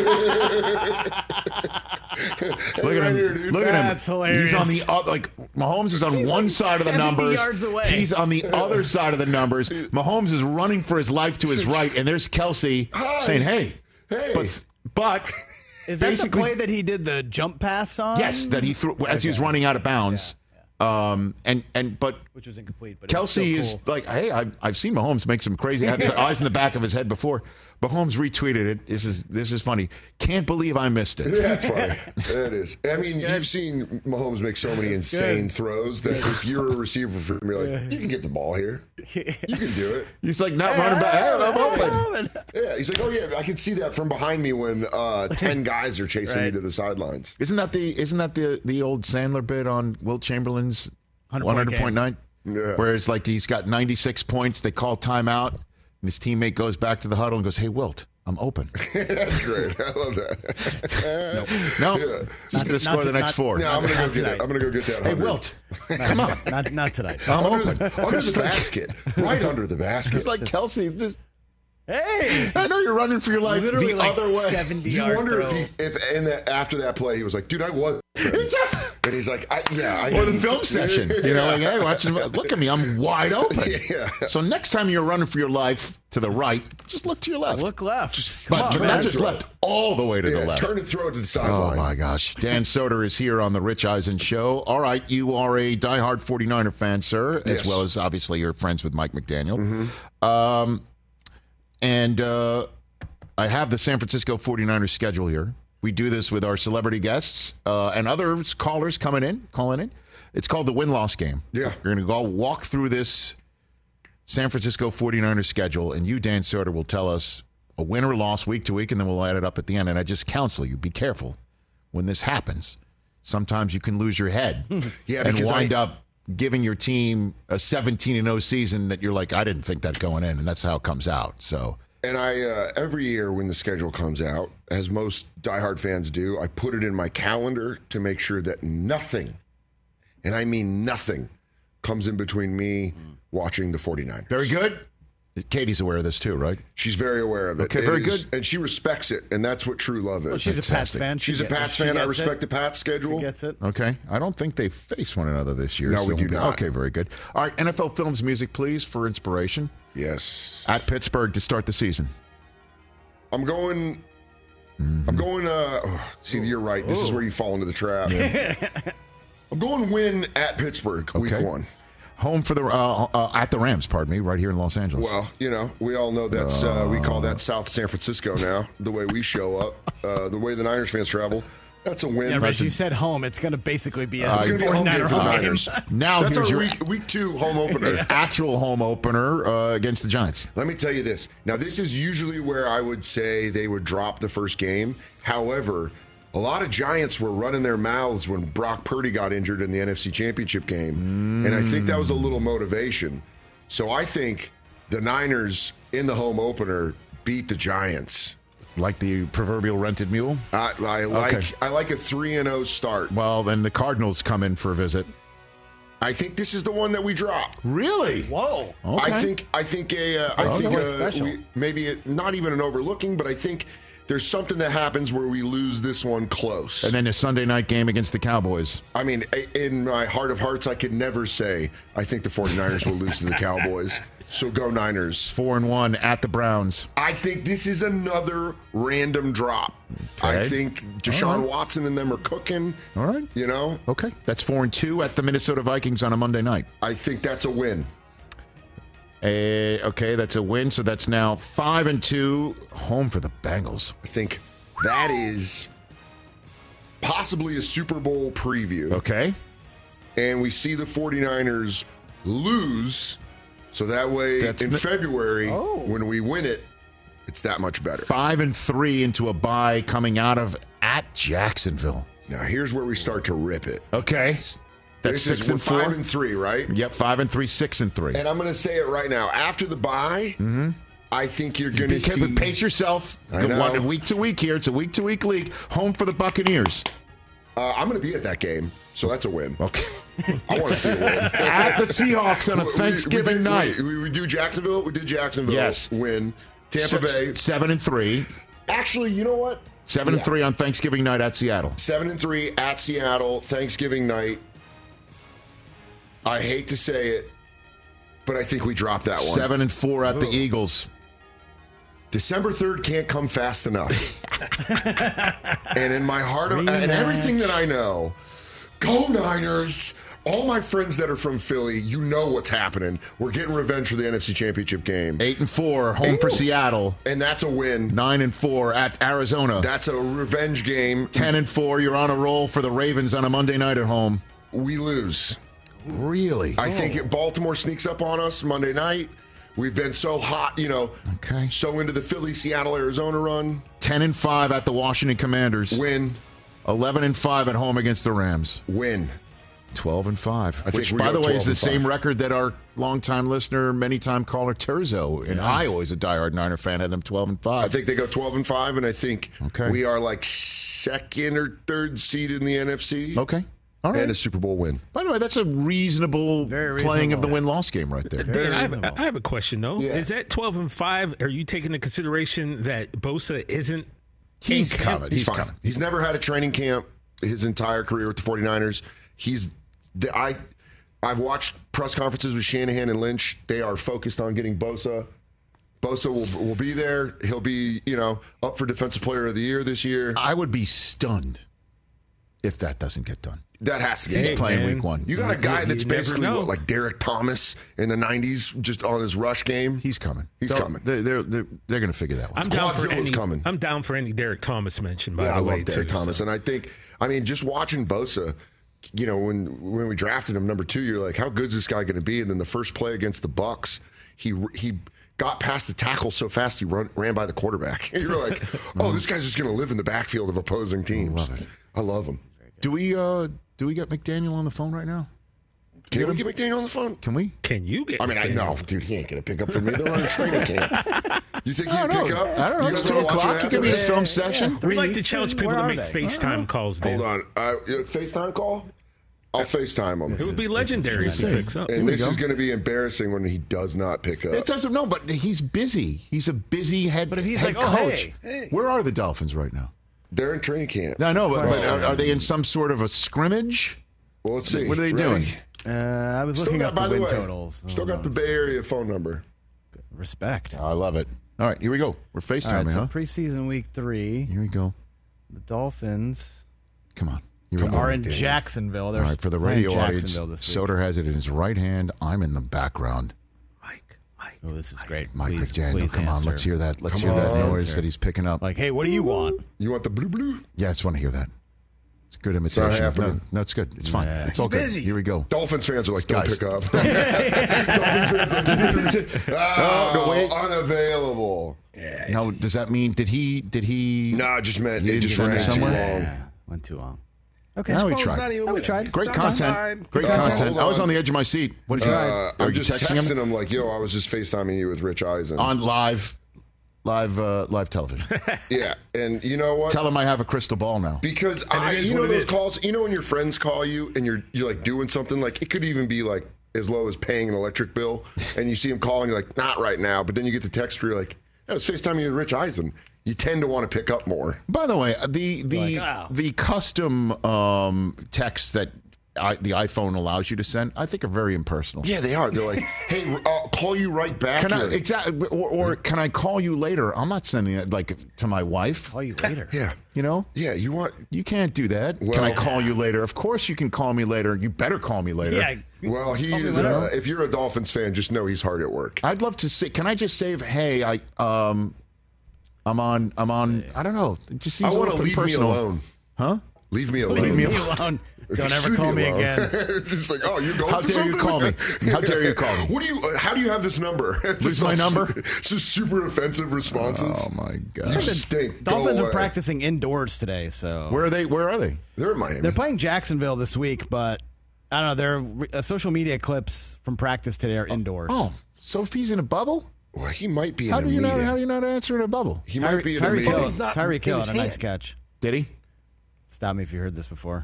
Look at Right him. here, dude. Look at him. That's hilarious. He's on the other, like Mahomes is on He's one like side of the seventy numbers. yards away. He's on the other side of the numbers. Mahomes is running for his life to his right, and there's Kelsey Hi. saying, "Hey, Hey. but but." Is that the basically- play that he did the jump pass on? Yes, that he threw as he was running out of bounds. Um, and and but Which was incomplete. But Kelsey it was so is cool. like, hey, I've, I've seen Mahomes make some crazy, have his eyes in the back of his head before. Mahomes retweeted it. This is this is funny. Can't believe I missed it. That's funny. That is. I mean, you've seen Mahomes make so many insane good. throws that if you're a receiver for him, you're like, you can get the ball here. You can do it. He's like not running back. Hey, I'm open. Yeah, he's like, oh yeah, I can see that from behind me when uh, ten guys are chasing me Right. to the sidelines. Isn't that the isn't that the the old Sandler bit on Wilt Chamberlain's one hundred point nine? Yeah. Where it's like he's got ninety-six points. They call timeout, and his teammate goes back to the huddle and goes, "Hey, Wilt, I'm open." That's great. I love that. No, Yeah. just gonna score not the to- next not- four. No, I'm gonna go get tonight. it. I'm gonna go get that. Hey, one hundred. Wilt, come on. Not, not tonight. I'm Under, open. the, under the basket, right under the basket. It's like Kelsey. This, Hey! I know you're running for your life Literally the like other way. seventy You yard wonder throw. if he, if and that after that play, he was like, "Dude, I was." And he's like, I, "Yeah." I, Or the film session. You know, like, hey, watch it. Look at me. I'm wide open. Yeah. So next time you're running for your life to the right, just look to your left. Look left. Just- but, Come on, but turn not and just throw. left, all the way to Yeah, the left. turn and throw it to the Oh, sideline. my gosh. Dan Soder is here on the Rich Eisen Show. All right, you are a diehard forty-niner fan, sir, as Yes. well as obviously you're friends with Mike McDaniel. Mm-hmm. Um, and uh, I have the San Francisco forty-niners schedule here. We do this with our celebrity guests uh, and other callers coming in, calling in. It's called the win-loss game. Yeah. We're going to go walk through this San Francisco forty-niners schedule, and you, Dan Soder, will tell us a win or loss week to week, and then we'll add it up at the end. And I just counsel you, be careful when this happens. Sometimes you can lose your head Yeah, and because wind I- up giving your team a seventeen and oh season that you're like, I didn't think that going in, and that's how it comes out. So And I uh, every year when the schedule comes out, as most diehard fans do, I put it in my calendar to make sure that nothing, and I mean nothing, comes in between me watching the forty-niners. very good. Katie's aware of this too, right? She's very aware of it. Okay, It very is- good. And she respects it, and that's what true love is. Well, she's a Pats Fantastic. fan. She's She a get- Pats she fan. I gets respect it. the Pats schedule. She gets it. Okay. I don't think they face one another this year. No, we do not. Okay, very good. All right, N F L Films music, please, for inspiration. Yes. At Pittsburgh to start the season. I'm going. I'm going. Uh, oh, see, you're right. This is where you fall into the trap. I'm going win at Pittsburgh week Okay. one. Home for the uh, uh, at the Rams, pardon me, right here in Los Angeles. Well, you know, we all know that's uh, we call that South San Francisco now. The way we show up, uh, the way the Niners fans travel, that's a win. Yeah, Rich, you said home. It's going to basically be a uh, it's going to be a home game for the Niners. Now that's here's our your week, week two home opener. Actual home opener uh, against the Giants. Let me tell you this. Now, this is usually where I would say they would drop the first game. However, a lot of Giants were running their mouths when Brock Purdy got injured in the N F C Championship game. Mm. And I think that was a little motivation. So I think the Niners in the home opener beat the Giants. Like the proverbial rented mule? I, I like okay. I like a three and oh start. Well, then the Cardinals come in for a visit. I think this is the one that we drop. Really? Whoa. Okay. I think I think a uh, I oh, think no, uh, special. we, maybe it, not even an overlooking, but I think there's something that happens where we lose this one close. And then a Sunday night game against the Cowboys. I mean, in my heart of hearts, I could never say I think the 49ers will lose to the Cowboys. So go Niners. Four and one at the Browns. I think this is another random drop. Okay. I think Deshaun right. Watson and them are cooking. All right. You know? Okay. That's four and two at the Minnesota Vikings on a Monday night. I think that's a win. Uh, okay, that's a win. So that's now five and two, home for the Bengals. I think that is possibly a Super Bowl preview. Okay. And we see the 49ers lose. So that way, that's in the- February, oh. when we win it, it's that much better. Five and three into a bye coming out of at Jacksonville. Now here's where we start to rip it. Okay. That's this six is, and four. Five and three, right? Yep, five and three, six and three. And I'm going to say it right now. After the bye, mm-hmm. I think you're going to see. But pace yourself. I know. One week to week here. It's a week to week league. Home for the Buccaneers. Uh, I'm going to be at that game, so that's a win. Okay. I want to see a win. At the Seahawks on a Thanksgiving we, we did, night. We, we do Jacksonville. We did Jacksonville. Yes. Win. Tampa S- Bay. Seven and three. Actually, you know what? Seven yeah. and three on Thanksgiving night at Seattle. Seven and three at Seattle, Thanksgiving night. I hate to say it, but I think we dropped that one. Seven and four at Ooh. the Eagles. December third can't come fast enough. And in my heart, of, and everything that I know, go Niners. All my friends that are from Philly, you know what's happening. We're getting revenge for the N F C Championship game. Eight and four, home Eight. for Seattle. And that's a win. Nine and four at Arizona. That's a revenge game. Ten and four, you're on a roll for the Ravens on a Monday night at home. We lose. Really? I oh. think Baltimore sneaks up on us Monday night. We've been so hot, you know, okay. so into the Philly, Seattle, Arizona run. Ten and five at the Washington Commanders. Win. Eleven and five at home against the Rams. Win. Twelve and five. I Which, by the way, is the same record that our longtime listener, many-time caller Terzo, and yeah. I, always a diehard Niner fan, had them twelve and five. I think they go twelve and five, and I think okay. we are like second or third seed in the N F C. Okay. All right. And a Super Bowl win. By the way, that's a reasonable, Very reasonable. playing of the win-loss game right there. Dan, I, have, I have a question, though. Yeah. Is that twelve and five, are you taking into consideration that Bosa isn't He's coming. He's, He's fine. coming. He's never had a training camp his entire career with the 49ers. He's the, I, I've watched press conferences with Shanahan and Lynch. They are focused on getting Bosa. Bosa will, will be there. He'll be, you know, up for Defensive Player of the Year this year. I would be stunned if that doesn't get done. That has to get He's done. playing man. week one. You got a guy You- that's you never basically know. what, like Derek Thomas in the nineties, just on his rush game. He's coming. He's They'll- coming. They're they're they're, they're going to figure that one. I'm out. down for Quadzilla's any, coming. I'm down for any Derek Thomas mention, by Yeah, the I way. love Derek too, Thomas, so. and I think, I mean, just watching Bosa, you know, when when we drafted him number two, you're like, how good is this guy going to be? And then the first play against the Bucks, he he got past the tackle so fast he run, ran by the quarterback. You're like, oh, this guy's just going to live in the backfield of opposing teams. I love it. I love him. Do we uh do we get McDaniel on the phone right now? Can we get McDaniel on the phone? Can we? Can you get I mean, I McDaniel? know, dude, he ain't going to pick up for me. They're on a training camp. You think he'd pick up? I don't know. You It's guys two wanna watch o'clock. what You give me a happens? film session. We like to Eastern? challenge people Where to are make they? FaceTime calls, Dan. Hold on. Uh, FaceTime call? I'll FaceTime him. It would be legendary if he tremendous. picks up. And this is going to be embarrassing when he does not pick up. It doesn't no, but he's busy. He's a busy head. But if he's head like, oh, coach, hey, hey. where are the Dolphins right now? They're in training camp. No, I know, but, but are, are they in some sort of a scrimmage? Well, let's see. What are they Ready? doing? Uh, I was Still looking got, up by the the win way, totals. Still Hold got the on. Bay Area phone number. Respect. Oh, I love it. All right, here we go. We're FaceTiming, All right, so huh? preseason week three, Here we go. the Dolphins. Come on. You are in Jacksonville. They're All right, for the playing radio audience, Jacksonville this week. Soder has it in his right hand. I'm in the background. Oh, this is great. Mike please, McDaniel, please come on, answer. let's hear that. Let's Come hear that on. noise Answer. that he's picking up. Like, hey, what do you want? You want the blue blue? Yeah, I just want to hear that. It's good not imitation. happening. No, no, it's good. It's fine. Nah. It's all He's good. busy. Here we go. Dolphins fans are like, don't Guys. pick up. Dolphins fans are like, oh, no, wait. unavailable. Yeah, Now, does that mean did he? Did he? Nah, I just meant You it didn't just send ran it too somewhere? long. Yeah, went too long. Okay, Now we Phone's tried. not even Now we with tried. him. Great Sounds content. fine. Great Uh, content. hold I was on. on the edge of my seat. What did you? Uh, are I'm you just texting, texting him him like, yo, I was just FaceTiming you with Rich Eisen. on live, live, uh, live television? Yeah, and you know what? Tell him I have a crystal ball now. Because I, it is you know what it those is. calls. You know when your friends call you and you're you're like doing something like it could even be like as low as paying an electric bill, and you see him calling, you're like, not right now. But then you get the text where you're like, I was FaceTiming you with Rich Eisen. You tend to want to pick up more. By the way, the the Like, oh. the custom um, texts that I, the iPhone allows you to send, I think, are very impersonal. Yeah, they are. They're like, hey, I'll call you right back. Can I here. exactly, or, or can I call you later? I'm not sending it like to my wife. Call you later. Yeah, You know, yeah. You want? you can't do that. Well- can I call you later? Of course, you can call me later. You better call me later. Yeah. Well, he Call me is. later. Uh, if you're a Dolphins fan, just know he's hard at work. I'd love to say. Can I just say, hey, I um, I'm on. I'm on. I don't know. It just I seems a want to little leave personal. me alone. Huh? Leave me alone. Leave me Leave me alone. Don't ever Leave call me alone. again. It's just like, oh, you're going How through dare you something? call me? How dare you call me? What do you? Uh, how do you have this number? It's Lose just my all number? su- It's just super offensive responses. Oh my god! You stink. Go Dolphins are away. practicing indoors today, so Where are they? Where are they? They're in Miami. they're playing Jacksonville this week. But I don't know. Their uh, social media clips from practice today are indoors. Oh, Sophie's in a bubble. well, he might be in How a do you meeting. not? How do you not answer in a bubble? He might be in a Tyreek meeting. Hill, He's not Tyreek in Hill his had a nice hand. catch. Did he? Stop me if you heard this before.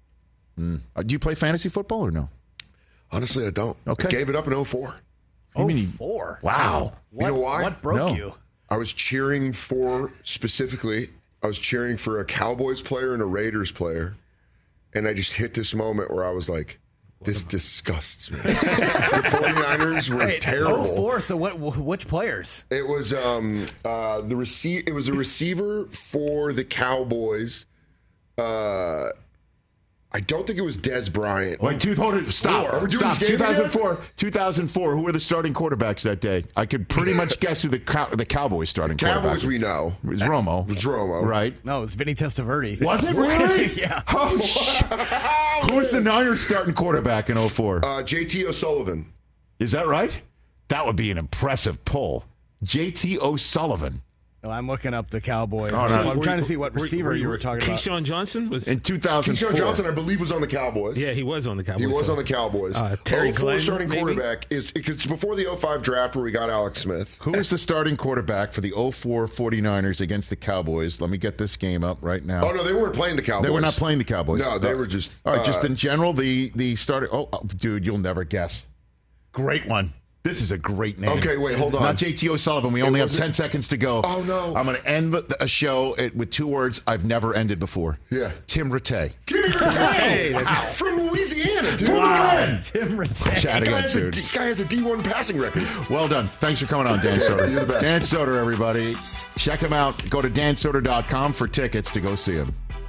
Uh, do you play fantasy football or no? Honestly, I don't. Okay. I gave it up in oh four. You mean he- four. Wow. You know why? What broke No. you? I was cheering for specifically. I was cheering for a Cowboys player and a Raiders player, and I just hit this moment where I was like, "This disgusts me." The 49ers were Wait, terrible. oh four. So what? Which players? It was um uh the receive. It was a receiver for the Cowboys. Uh, I don't think it was Des Bryant. Wait, two, hold it. Stop. Are we doing Stop. this game two thousand four. again? two thousand four. Who were the starting quarterbacks that day? I could pretty much guess who the cow, the Cowboys starting Cowboys, quarterback. we know. It was Romo. It was Romo. Right. No, it was Vinny Testaverde. Was it really? Yeah. Oh, shit. Who was the Niners starting quarterback in oh four? Uh, J T O'Sullivan. Is that right? That would be an impressive pull. J T O'Sullivan. Well, I'm looking up the Cowboys. Oh, no. So I'm Were- trying to see what were- receiver were- you were talking about. Keyshawn Johnson was In two thousand four. Keyshawn Johnson, I believe, was on the Cowboys. yeah, he was on the Cowboys. He was so- on the Cowboys. Uh, Terry oh four Glenn, starting maybe? quarterback is it's before the oh five draft where we got Alex Smith. Who was the starting quarterback for the oh four 49ers against the Cowboys? Let me get this game up right now. Oh no, they weren't playing the Cowboys. They were not playing the Cowboys. No, they Uh, were just. All right, just uh, in general, the the starting. Oh, oh, dude, you'll never guess. Great one. This is a great name. Okay, wait, hold It's on. Not J T O'Sullivan. We only have wasn't- ten seconds to go. Oh, no. I'm going to end the- a show it- with two words I've never ended before. Yeah. Tim Rattay. Timmy Hey, Rattay that's- from Louisiana, dude. Wow. Tim Rattay. Chat Guy again, has, a, dude. D- guy has a D one passing record. Well done. Thanks for coming on, Dan Soder. You're the best. Dan Soder, everybody. Check him out. Go to dan soder dot com for tickets to go see him.